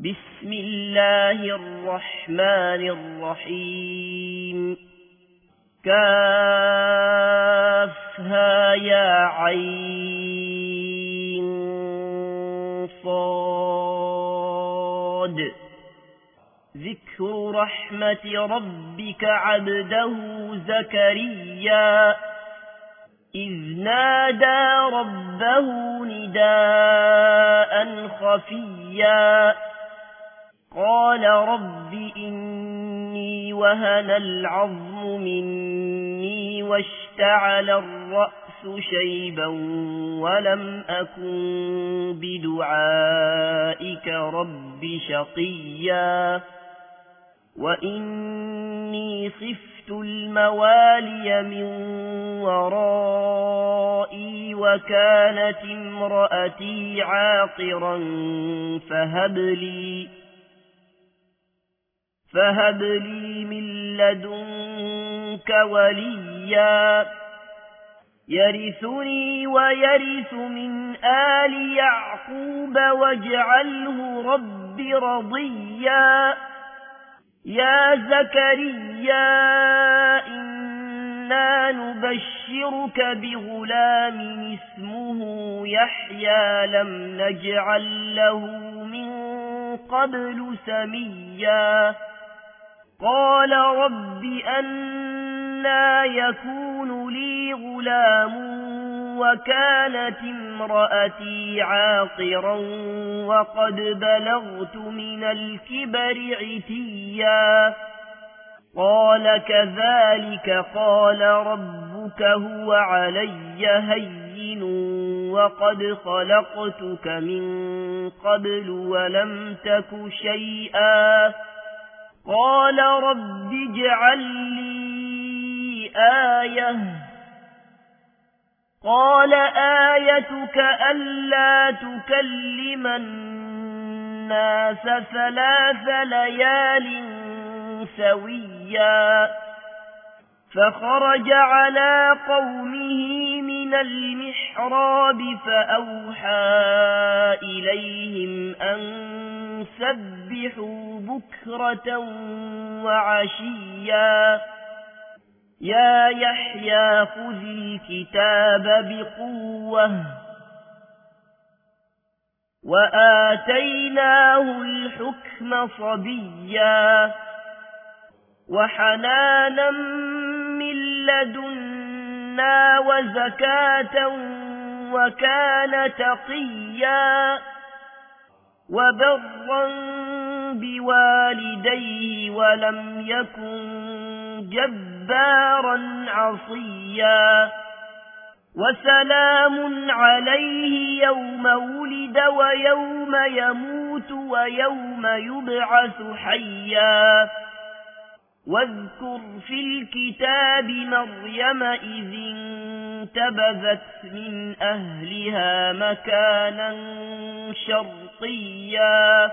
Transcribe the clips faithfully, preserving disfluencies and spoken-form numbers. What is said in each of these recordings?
بسم الله الرحمن الرحيم كافها يا عين صاد ذكر رحمة ربك عبده زكريا إذ نادى ربه نداء خفيا قال رب إني وهن العظم مني واشتعل الرأس شيبا ولم أكن بدعائك رب شقيا وإني خفت الموالي من ورائي وكانت امرأتي عاقرا فهب لي فهب لي من لدنك وليا يرثني ويرث من آل يعقوب واجعله رب رضيا يا زكريا إنا نبشرك بغلام اسمه يحيى لم نجعل له من قبل سميا قال رب أنى يكون لي غلام وكانت امرأتي عاقرا وقد بلغت من الكبر عتيا قال كذلك قال ربك هو علي هين وقد خلقتك من قبل ولم تك شيئا قال رب اجعل لي آية قال آيتك ألا تكلم الناس ثلاث ليال سويا فخرج على قومه من المحراب فأوحى إليهم أن سبحوا بكرة وعشيا يا يحيى خذ الكتاب بقوة وآتيناه الحكم صبيا وحنانا من لدنا وزكاة وكان تقيا وبرا بوالديه ولم يكن جبارا عصيا وسلام عليه يوم ولد ويوم يموت ويوم يبعث حيا واذكر في الكتاب مريم إذ انتبذت من أهلها مكانا شرقيا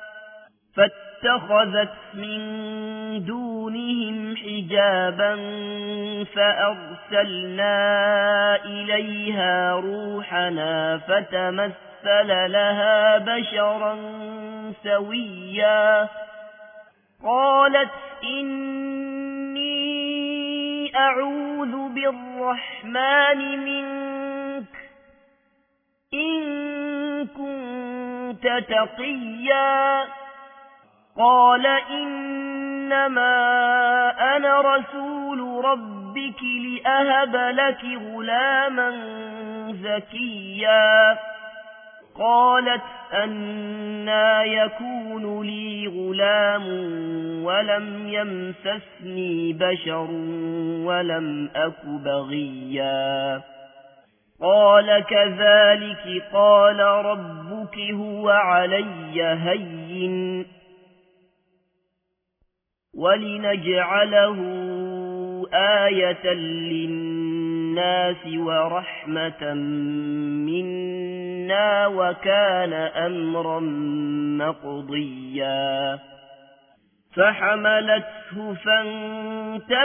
فاتخذت من دونهم حجابا فأرسلنا إليها روحنا فتمثل لها بشرا سويا قالت إني أعوذ بالرحمن منك إن كنت تقيا قال إنما أنا رسول ربك لأهب لك غلاما زكيا قالت أنى يكون لي غلام ولم يمسسني بشر ولم أك بغيا قال كذلك قال ربك هو علي هين ولنجعله آية للناس ورحمة منا وكان أمرا مقضيا فحملته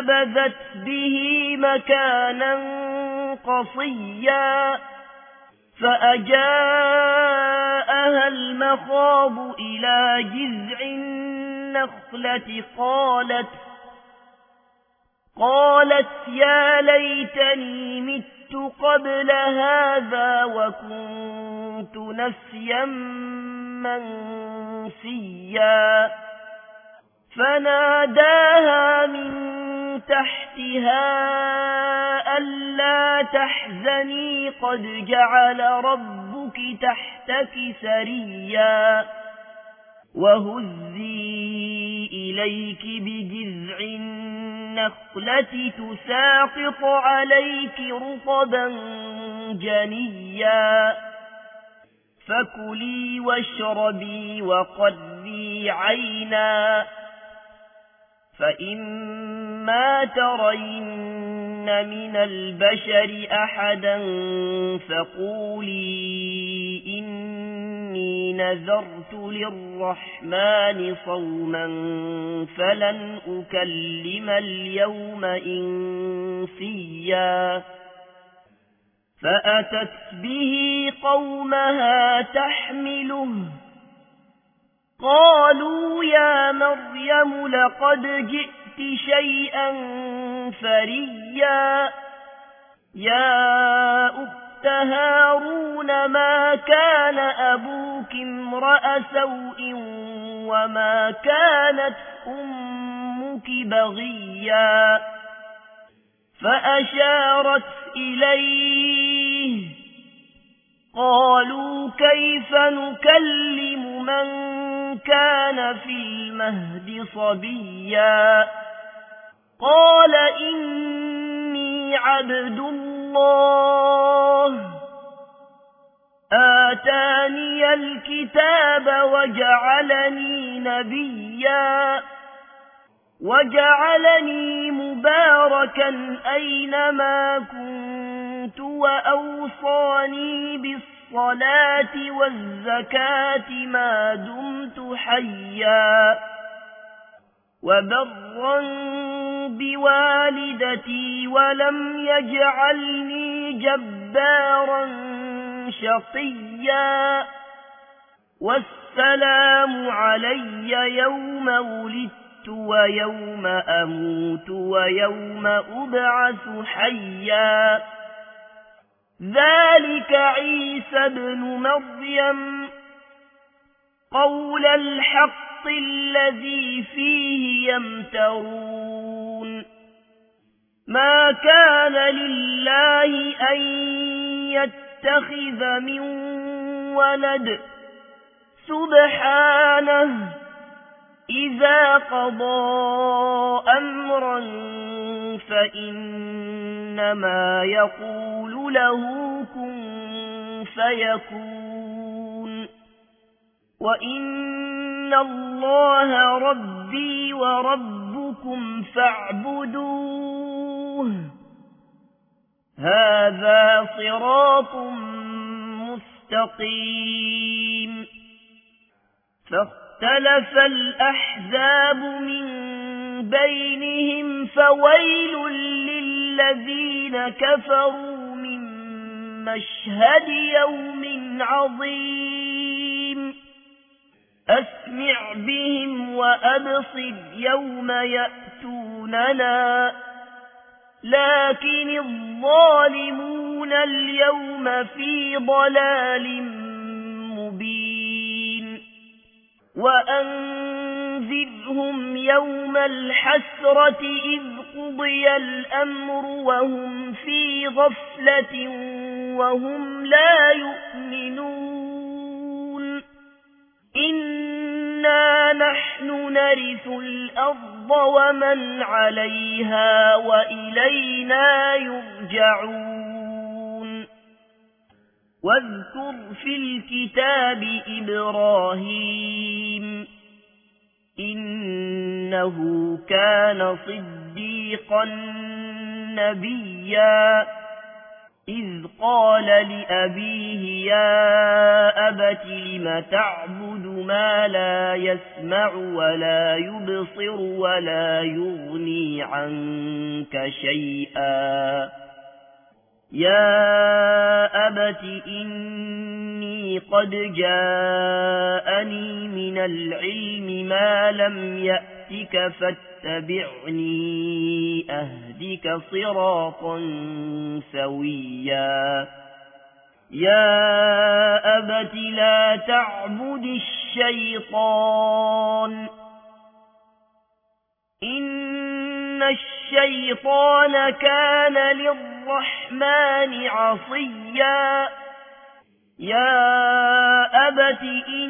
فانتبذت به مكانا قصيا فأجاءها المخاض إلى جذع النخلة قالت قالت يا ليتني مت قبل هذا وكنت نسيا منسيا فناداها من تحتها ألا تحزني قد جعل ربك تحتك سريا وهزي إليك بجذع النخلة تساقط عليك رطبا جنيا فكلي واشربي وقري عينا فإما ترين من البشر أحدا فقولي إني نذرت للرحمن صوما فلن أكلم اليوم إنسيا فأتت به قومها تحمله قالوا يا مريم لقد جئت شيئا فريا يا أخت هارون ما كان أبوك امرأ سوء وما كانت أمك بغيا فأشارت إليه قالوا كيف نكلم من كان في المهد صبيا قال إني عبد الله آتاني الكتاب وجعلني نبيا وجعلني مباركا أينما كنت وأوصاني بالصلاة والزكاة ما دمت حيا وبرا بوالدتي ولم يجعلني جبارا شقيا والسلام علي يوم ولدت ويوم أموت ويوم أبعث حيا ذلك عيسى بن مريم قول الحق الذي فيه يمترون ما كان لله أن يتخذ من ولد سبحانه إذا قضى أمرا فإنما يقول له كن فيكون وإن الله ربي وربكم فاعبدوه هذا صراط مستقيم فاختلف الأحزاب من بينهم فويل للذين كفروا من مشهد يوم عظيم أسمع بهم وأبصر يوم يأتوننا لكن الظالمون اليوم في ضلال مبين وأنذرهم يوم الحسرة إذ قضي الأمر وهم في غفلة وهم لا يؤمنون إنا نحن نرث الأرض ومن عليها وإلينا يرجعون واذكر في الكتاب إبراهيم إنه كان صديقا نبيا إذ قال لأبيه يا أبت لم تعبد ما لا يسمع ولا يبصر ولا يغني عنك شيئا يا أبت إني قد جاءني من العلم ما لم يأتك فاتبعني أهدك صراطا سويا يا أبت لا تعبد الشيطان إن الشيطان كان للرحمن عصيا يا أبت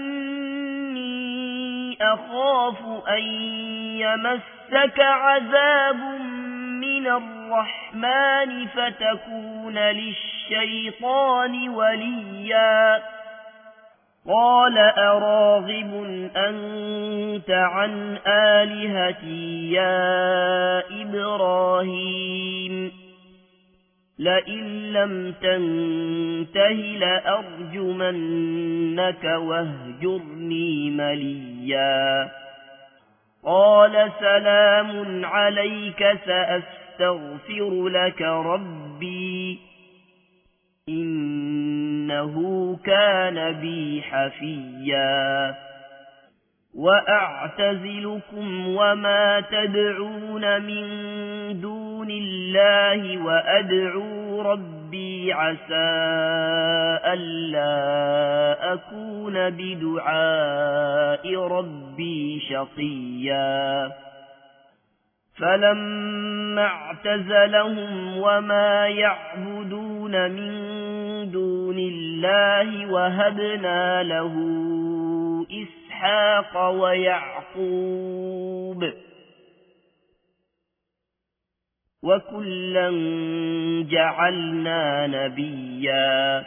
إني أخاف أن يمسك عذاب من الرحمن فتكون للشيطان وليا قال أراغب أنت عن آلهتي يا إبراهيم لئن لم تنته لأرجمنك واهجرني مليا قال سلام عليك سأستغفر لك ربي إنه كان بي حفيا وأعتزلكم وما تدعون من دون الله وأدعو ربي عسى ألا أكون بدعاء ربي شقيا فلما اعتزلهم وما يعبدون من دون الله وهبنا له إسحاق ويعقوب وكلا جعلنا نبيا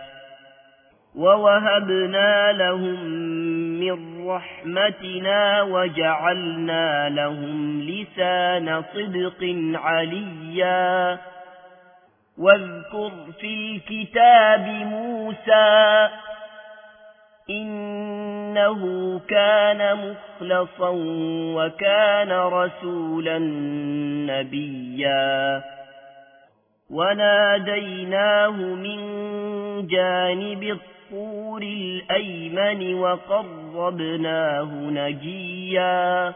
ووهبنا لهم من رحمتنا وجعلنا لهم لسان صدق عليا واذكر في الكتاب موسى إنه كان مخلصا وكان رسولا نبيا وناديناه من جانب الطور الأيمن وقربناه نجيا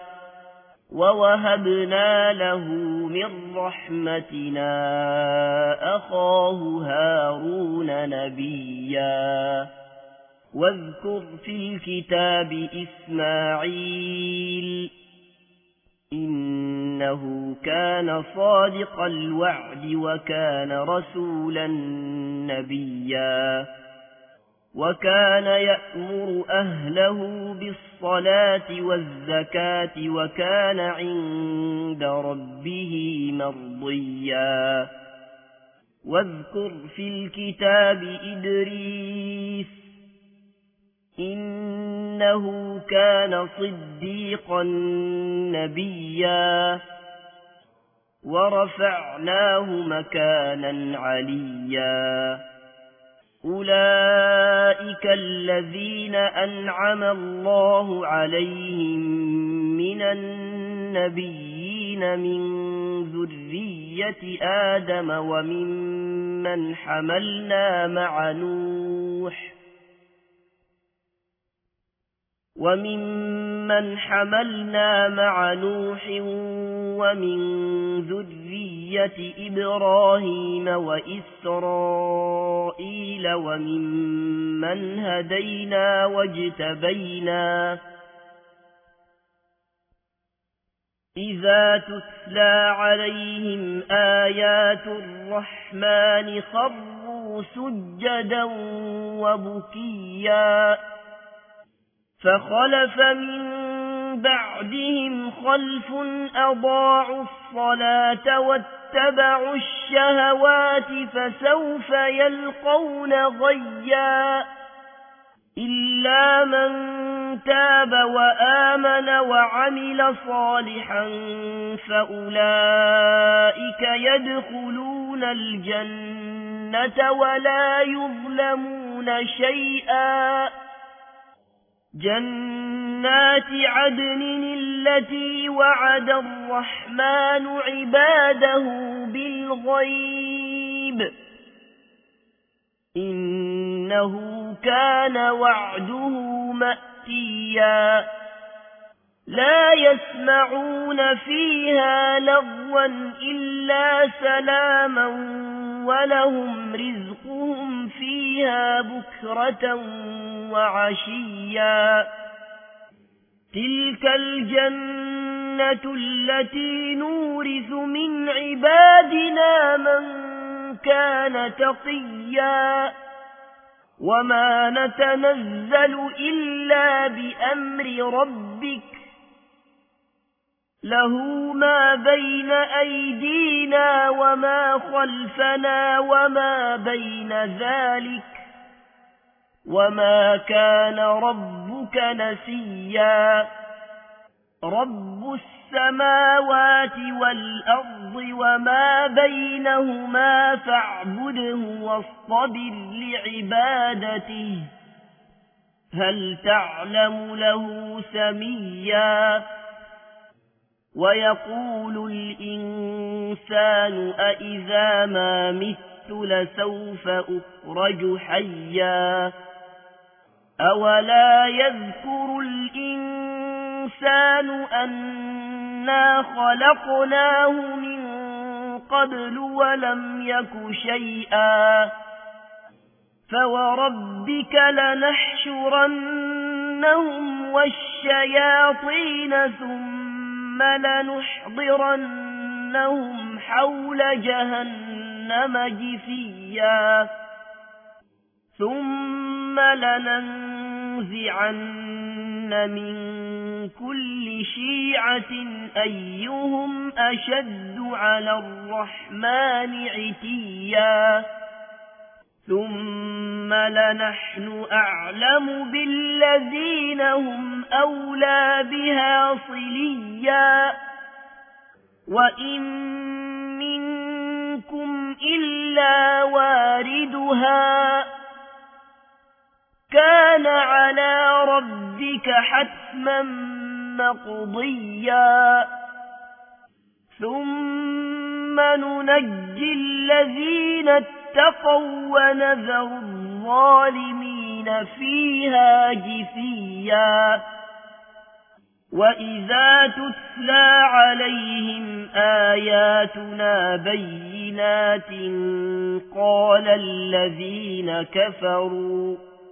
ووهبنا له من رحمتنا أخاه هارون نبيا واذكر في الكتاب إسماعيل إنه كان صادق الوعد وكان رسولا نبيا وكان يأمر أهله بالصلاة والزكاة وكان عند ربه مرضيا واذكر في الكتاب إدريس إنه كان صديقا نبيا ورفعناه مكانا عليا أولئك الذين أنعم الله عليهم من النبيين من ذرية آدم وممن حملنا مع نوح وممن حملنا مع نوح ومن ذرية إبراهيم وإسرائيل وممن هدينا واجتبينا إذا تتلى عليهم آيات الرحمن خروا سجدا وبكيا فخلف من بعدهم خلف أضاعوا الصلاة واتبعوا الشهوات فسوف يلقون غيا إلا من تاب وآمن وعمل صالحا فأولئك يدخلون الجنة ولا يظلمون شيئا جنات عدن التي وعد الرحمن عباده بالغيب إنه كان وعده مأتيا لا يسمعون فيها لغوا إلا سلاما ولهم رزقهم فيها بكرة وعشيا تلك الجنة التي نورث من عبادنا من كان تقيا وما نتنزل إلا بأمر ربك له ما بين أيدينا وما خلفنا وما بين ذلك وما كان ربك نسيا رب السماوات والأرض وما بينهما فاعبده واصطبر لعبادته هل تعلم له سميا ويقول الإنسان أإذا ما مت لسوف أخرج حيا أولا يذكر الإنسان أنا خلقناه من قبل ولم يك شيئا فوربك لنحشرنهم والشياطين ثم لنحضرنهم حول جهنم جثيا ثم لننزعن من كل شيعة أيهم أشد على الرحمن عتيا ثم لنحن أعلم بالذين هم أولى بها صليا وإن منكم إلا واردها كان على ربك حتما مقضيا ثم ننجي الذين اتقوا ونذر الظالمين فيها جثيا وإذا تتلى عليهم آياتنا بينات قال الذين كفروا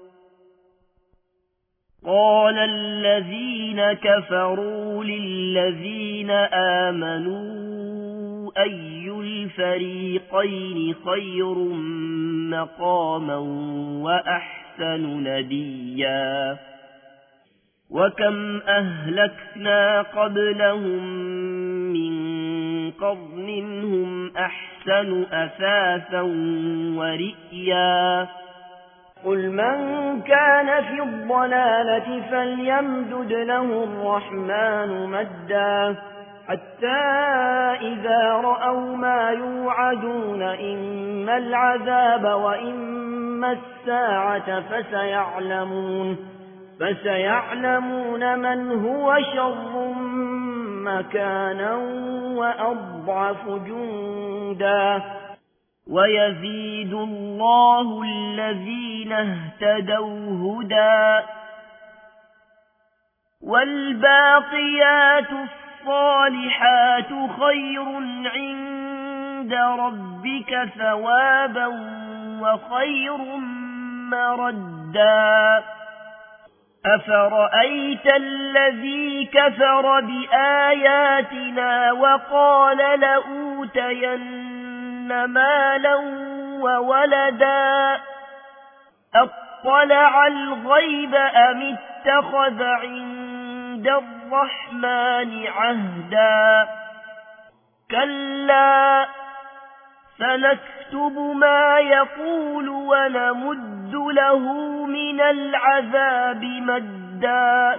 قال الذين كفروا للذين آمنوا أي الفريقين خير مقاما وأحسن نديا وكم أهلكنا قبلهم من قرن هم أحسن أثاثا ورئيا قل من كان في الضلالة فليمدد له الرحمن مدا حتى إذا رأوا ما يوعدون إما العذاب وإما الساعة فسيعلمون فسيعلمون من هو شر مكانا وأضعف جندا ويزيد الله الذين اهتدوا هدى والباقيات الصالحات خير عند ربك ثوابا وخير مردا أفرأيت الذي كفر بآياتنا وقال لأوتين مالا وولدا أطلع الغيب أم اتخذ عند الرحمن عهدا كلا سنكتب ما يقول ونمد له من العذاب مدا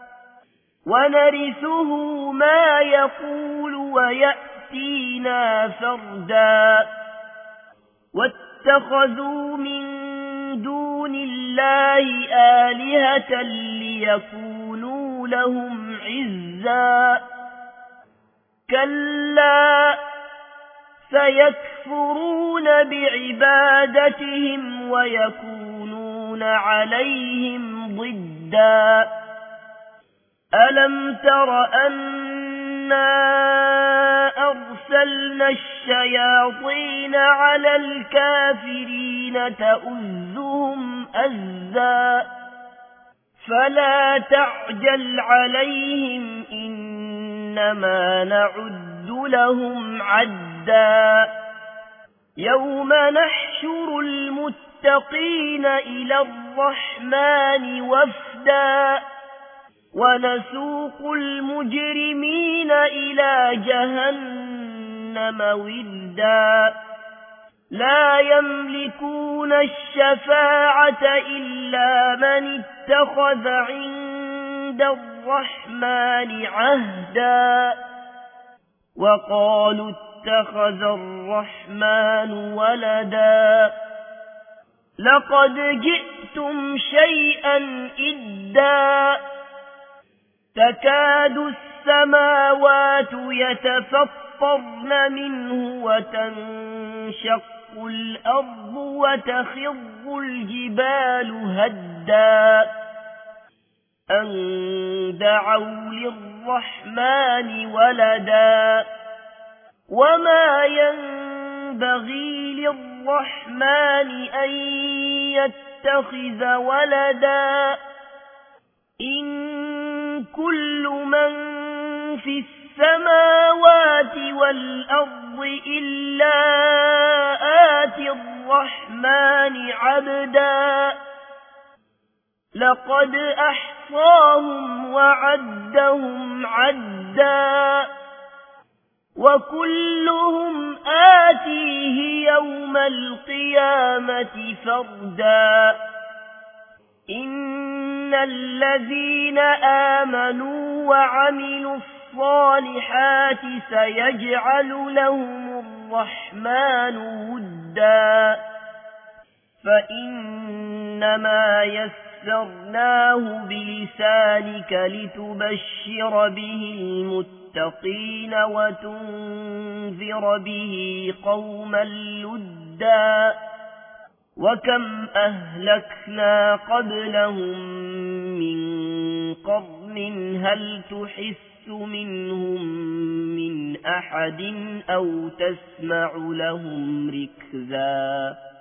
ونرثه ما يقول ويأتينا فردا واتخذوا من دون الله آلهة ليكونوا لهم عزا كلا فيكفرون بعبادتهم ويكونون عليهم ضدا ألم تر أنا أرسلنا الشياطين على الكافرين تؤزهم أزا فلا تعجل عليهم إنما نعد لهم عدا يوم نحشر المتقين إلى الرحمن وفدا ونسوق المجرمين إلى جهنم وردا لا يملكون الشفاعة إلا من اتخذ عند الرحمن عهدا وقالوا اتخذ الرحمن ولدا لقد جئتم شيئا إدا تكاد السماوات يتفطرن منه وتنشق الأرض وتخر الجبال هدا أن دعوا للرحمن ولدا وما ينبغي للرحمن أن يتخذ ولدا إن كل من في السماوات والأرض إلا آتي الرحمن عبدا لقد أحصاهم وعدهم عدا وكلهم آتيه يوم القيامة فردا إن الذين آمنوا وعملوا الصالحات سيجعل لهم الرحمن ودا فإنما يسرناه بلسانك لتبشر به المتقين وتنذر به قوما لدا وكم أهلكنا قبلهم من قرن هل تحس منهم من أحد أو تسمع لهم ركزا